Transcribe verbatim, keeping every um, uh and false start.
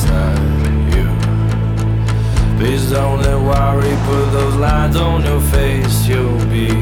beside you. Please don't let worry put those lines on your face. You'll be